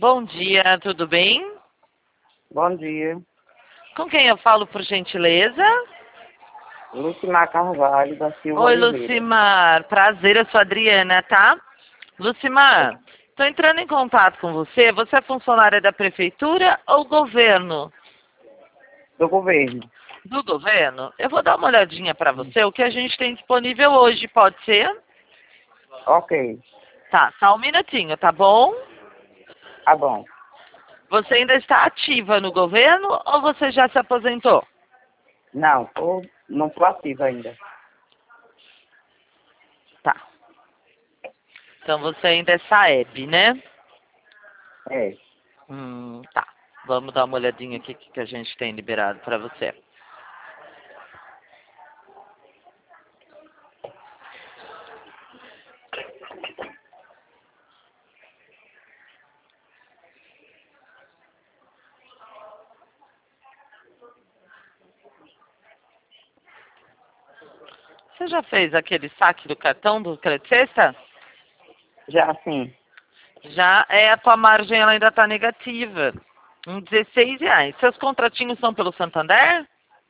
Bom dia, tudo bem? Bom dia. Com quem eu falo, por gentileza? Lucimar Carvalho, da Silva Oi, Oliveira. Lucimar. Prazer, eu sou a Adriana, tá? Lucimar, estou entrando em contato com você. Você é funcionária da prefeitura ou governo? Do governo. Do governo? Eu vou dar uma olhadinha para você, o que a gente tem disponível hoje, pode ser? Ok, Tá, só um minutinho, tá bom? tá bom. Você ainda está ativa no governo ou você já se aposentou? Não, não tô ativa ainda. Tá. Então você ainda é Saeb, né? É. Tá. Vamos dar uma olhadinha aqui que a gente tem liberado para você. Você já fez aquele saque do cartão do Crédito Sexta? Já sim. Já é, a tua margem ela ainda está negativa. R$ 16. Seus contratinhos são pelo Santander?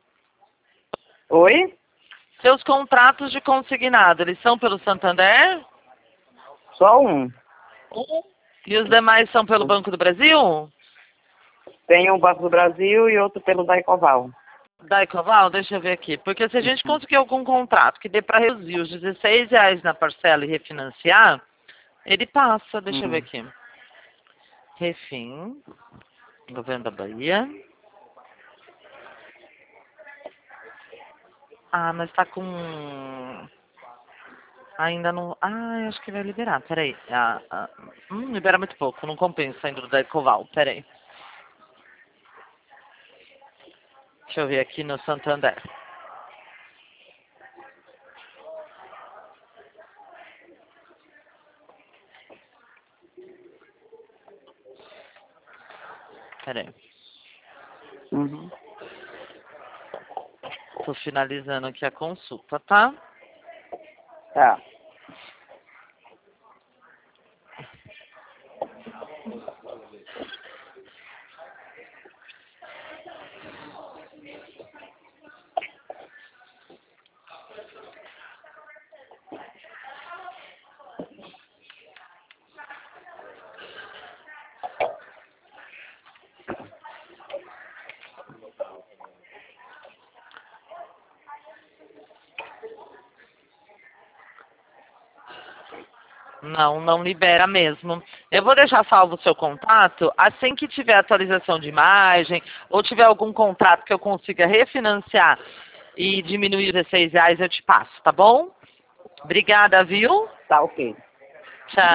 Oi? Seus contratos de consignado, eles são pelo Santander? Só um. E os demais são pelo Banco do Brasil? Tem um Banco do Brasil e outro pelo Daicoval. Daicoval, deixa eu ver aqui. Porque se a gente conseguir algum contrato que dê para reduzir os R$ 16 na parcela e refinanciar, ele passa. Deixa eu ver aqui. Refim, Governo da Bahia. Ah, mas tá com... Ainda não... Ah, acho que vai liberar. Peraí. Libera muito pouco. Não compensa indo do Daicoval. Peraí. Deixa eu ver aqui no Santander. Peraí. Uhum. Tô finalizando aqui a consulta, tá? Tá. Não, não libera mesmo. Eu vou deixar salvo o seu contato. Assim que tiver atualização de imagem ou tiver algum contrato que eu consiga refinanciar e diminuir os R$ 16, eu te passo, tá bom? Obrigada, viu? Tá ok.